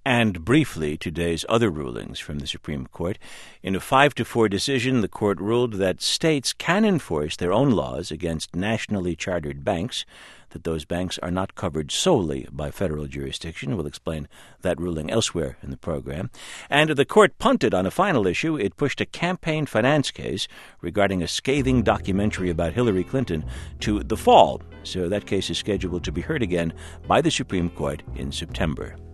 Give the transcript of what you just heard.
And briefly, today's other rulings from the Supreme Court. In a 5-4 decision, the court ruled that states can enforce their own laws against nationally chartered banks, that those banks are not covered solely by federal jurisdiction. We'll explain that ruling elsewhere in the program. And the court punted on a final issue. It pushed a campaign finance case regarding a scathing documentary about Hillary Clinton to the fall. So that case is scheduled to be heard again by the Supreme Court in September.